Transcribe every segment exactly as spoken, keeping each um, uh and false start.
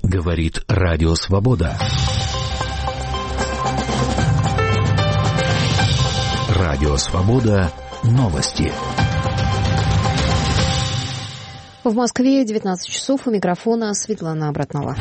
Говорит Радио Свобода. Радио Свобода. Новости. В Москве девятнадцать часов. У микрофона Светлана Обратнова.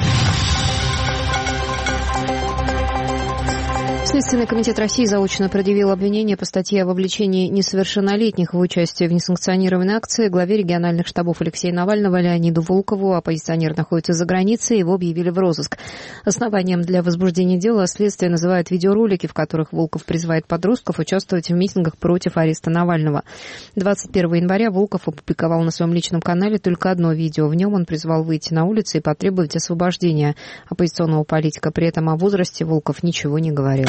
Следственный комитет России заочно предъявил обвинение по статье о вовлечении несовершеннолетних в участие в несанкционированной акции главе региональных штабов Алексея Навального Леониду Волкову. Оппозиционер находится за границей, его объявили в розыск. Основанием для возбуждения дела следствие называет видеоролики, в которых Волков призывает подростков участвовать в митингах против ареста Навального. двадцать первого января Волков опубликовал на своем личном канале только одно видео. В нем он призвал выйти на улицы и потребовать освобождения оппозиционного политика. При этом о возрасте Волков ничего не говорил.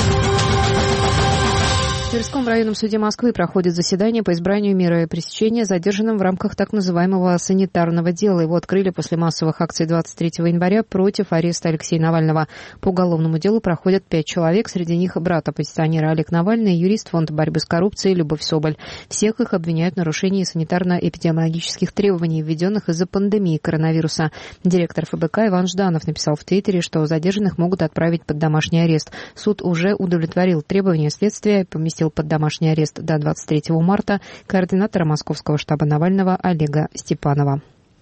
В Тверском районном суде Москвы проходит заседание по избранию меры пресечения задержанным в рамках так называемого санитарного дела. Его открыли после массовых акций двадцать третьего января против ареста Алексея Навального. По уголовному делу проходят пять человек, среди них брат оппозиционера Олег Навальный и юрист Фонда борьбы с коррупцией Любовь Соболь. Всех их обвиняют в нарушении санитарно-эпидемиологических требований, введенных из-за пандемии коронавируса. Директор эф бэ ка Иван Жданов написал в Твиттере, что задержанных могут отправить под домашний арест. Суд уже удовлетворил требования следствия и поместил под домашний арест до двадцать третьего марта координатора московского штаба Навального Олега Степанова.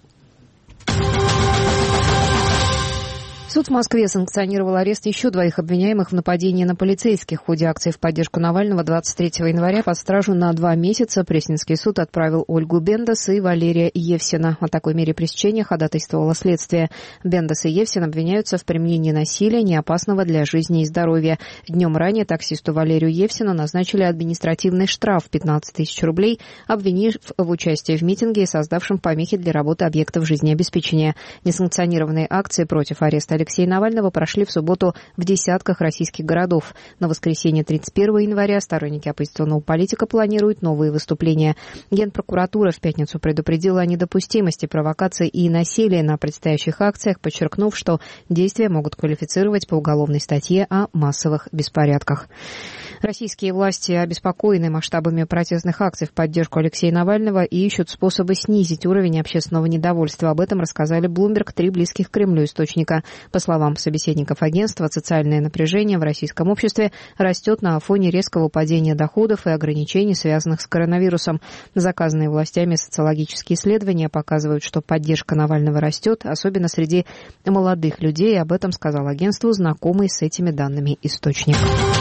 Суд в Москве санкционировал арест еще двоих обвиняемых в нападении на полицейских. В ходе акции в поддержку Навального двадцать третьего января под стражу на два месяца Пресненский суд отправил Ольгу Бендас и Валерия Евсина. О такой мере пресечения ходатайствовало следствие. Бендас и Евсин обвиняются в применении насилия, неопасного для жизни и здоровья. Днем ранее таксисту Валерию Евсину назначили административный штраф в пятнадцать тысяч рублей, обвинив в участии в митинге, создавшем помехи для работы объектов жизнеобеспечения. Несанкционированные акции против ареста Алексея Навального прошли в субботу в десятках российских городов. На воскресенье тридцать первого января сторонники оппозиционного политика планируют новые выступления. Генпрокуратура в пятницу предупредила о недопустимости провокаций и насилия на предстоящих акциях, подчеркнув, что действия могут квалифицировать по уголовной статье о массовых беспорядках. Российские власти обеспокоены масштабами протестных акций в поддержку Алексея Навального и ищут способы снизить уровень общественного недовольства. Об этом рассказали Bloomberg три близких к Кремлю источника. По словам собеседников агентства, социальное напряжение в российском обществе растет на фоне резкого падения доходов и ограничений, связанных с коронавирусом. Заказанные властями социологические исследования показывают, что поддержка Навального растет, особенно среди молодых людей. Об этом сказал агентству знакомый с этими данными источник.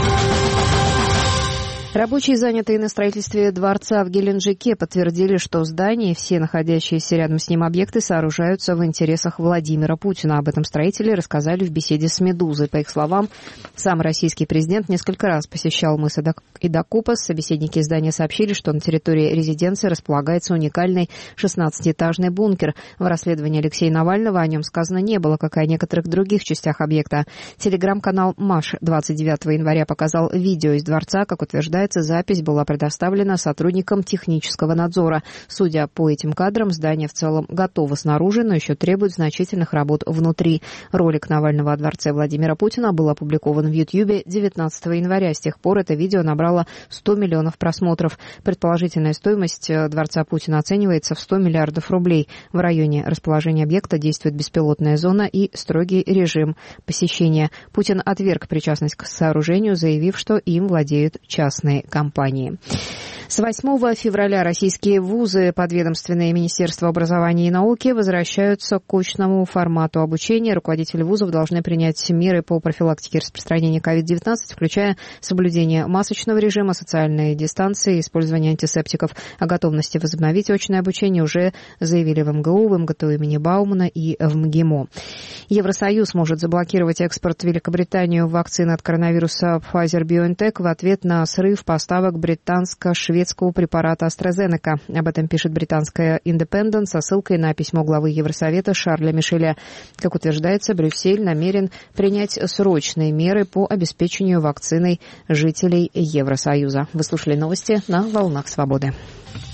Рабочие, занятые на строительстве дворца в Геленджике, подтвердили, что здание и все находящиеся рядом с ним объекты сооружаются в интересах Владимира Путина. Об этом строители рассказали в беседе с «Медузой». По их словам, сам российский президент несколько раз посещал мыс Идакупас. Собеседники издания сообщили, что на территории резиденции располагается уникальный шестнадцатиэтажный бункер. В расследовании Алексея Навального о нем сказано не было, как и о некоторых других частях объекта. Телеграм-канал «Маш» двадцать девятого января показал видео из дворца. Как утверждается, запись была предоставлена сотрудникам технического надзора. Судя по этим кадрам, здание в целом готово снаружи, но еще требует значительных работ внутри. Ролик Навального о дворце Владимира Путина был опубликован в Ютьюбе девятнадцатого января. С тех пор это видео набрало сто миллионов просмотров. Предположительная стоимость дворца Путина оценивается в сто миллиардов рублей. В районе расположения объекта действует беспилотная зона и строгий режим посещения. Путин отверг причастность к сооружению, заявив, что им владеют частные компании. С восьмого февраля российские вузы, подведомственные Министерству образования и науки, возвращаются к очному формату обучения. Руководители вузов должны принять меры по профилактике распространения ковид девятнадцать, включая соблюдение масочного режима, социальной дистанции, использование антисептиков. О готовности возобновить очное обучение уже заявили в эм гэ у, в эм гэ тэ у имени Баумана и в эм гэ эм о. Евросоюз может заблокировать экспорт в Великобританию вакцины от коронавируса Pfizer-BioNTech в ответ на срыв поставок британско-шведского препарата AstraZeneca. Об этом пишет британская Independent со ссылкой на письмо главы Евросовета Шарля Мишеля. Как утверждается, Брюссель намерен принять срочные меры по обеспечению вакциной жителей Евросоюза. Вы слушали новости на «Волнах Свободы».